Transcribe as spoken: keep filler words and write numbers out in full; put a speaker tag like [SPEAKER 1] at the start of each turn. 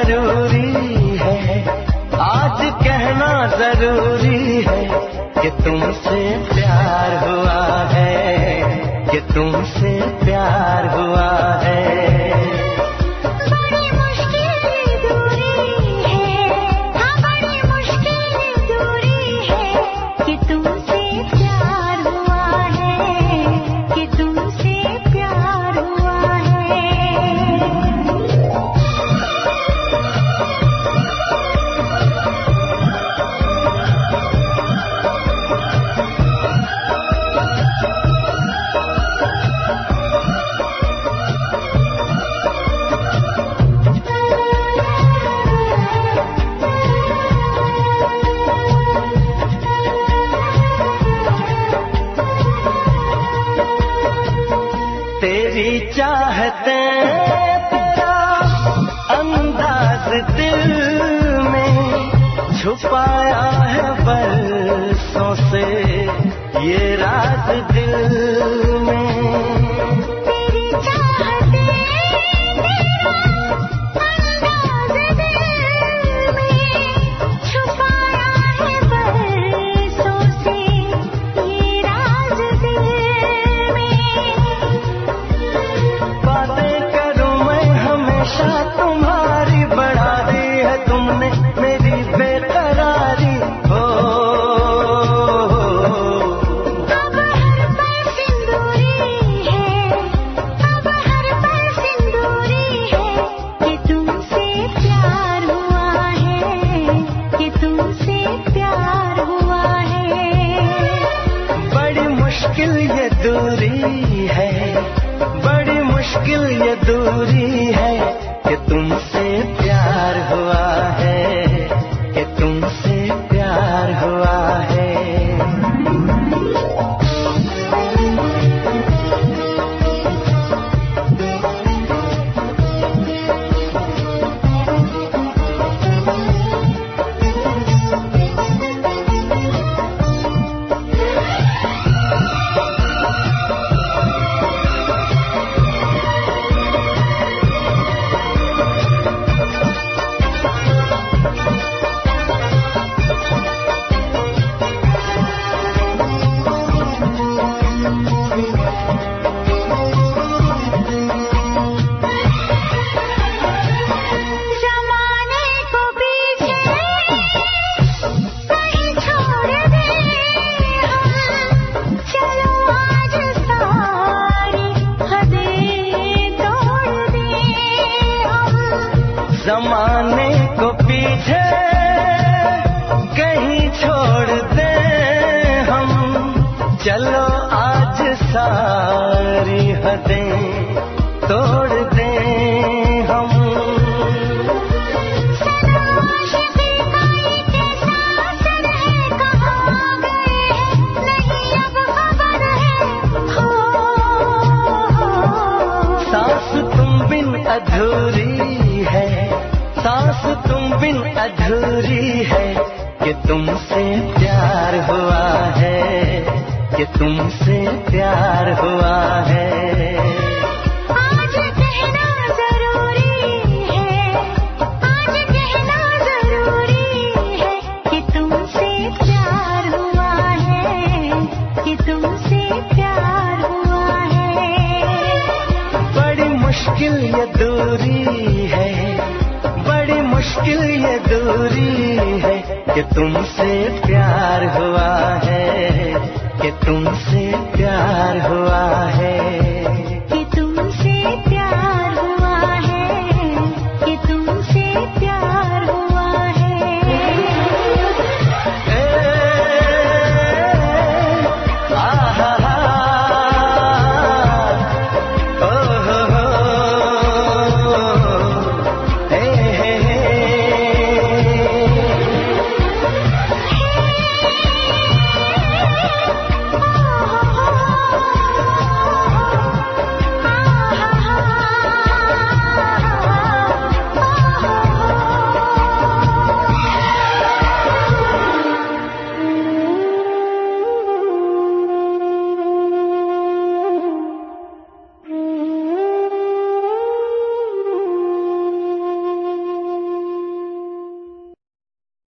[SPEAKER 1] जरूरी है, आज कहना जरूरी है कि तुमसे प्यार हुआ है, कि तुमसे प्यार हुआ है।
[SPEAKER 2] बड़ी मुश्किल दूरी है, हाँ बड़ी मुश्किल दूरी है कि तुमसे प्यार हुआ है, कि तुमसे प्यार हुआ है।
[SPEAKER 1] तेरी चाहते तेरा अंदाज दिल में छुपाया है बरसों से ये राज दिल में।
[SPEAKER 2] तेरी चाहते तेरा अंदाज दिल में छुपाया है बरसों से ये राज दिल में।
[SPEAKER 1] बातें करूं मैं हमेशा तुम्हारी, बढ़ा दी है तुमने मेरी बेकरारी हो।
[SPEAKER 2] अब हर पल सिंदूरी है, अब हर पल सिंदूरी है कि तुमसे प्यार हुआ है, कि तुमसे प्यार हुआ है।
[SPEAKER 1] बड़ी मुश्किल ये दूरी है, बड़ी मुश्किल ये दूरी है कि तुमसे प्यार हुआ है, कि तुमसे प्यार हुआ है।
[SPEAKER 2] ज़माने को पीछे कहीं छोड़ दे हम, चलो आज सारी हदें तोड़ दे हम।
[SPEAKER 1] जमाने को पीछे कहीं छोड़ दे हम, चलो आज सारी हदें तोड़ दे हम।
[SPEAKER 2] सदा आशिक़ी का एक एहसास रहे, कहाँ गए हैं नहीं अब खबर है हो।
[SPEAKER 1] सांस तुम बिन अधूरी है, सांस तुम बिन अधूरी है कि तुमसे प्यार हुआ है, कि तुमसे प्यार हुआ है।
[SPEAKER 2] आज कहना जरूरी है, आज कहना जरूरी है कि तुमसे प्यार हुआ है, कि तुमसे प्यार हुआ है।
[SPEAKER 1] बड़ी मुश्किल ये दूरी है, बड़ी मुश्किल ये दूरी है कि तुमसे प्यार हुआ है, कि तुमसे प्यार हुआ है।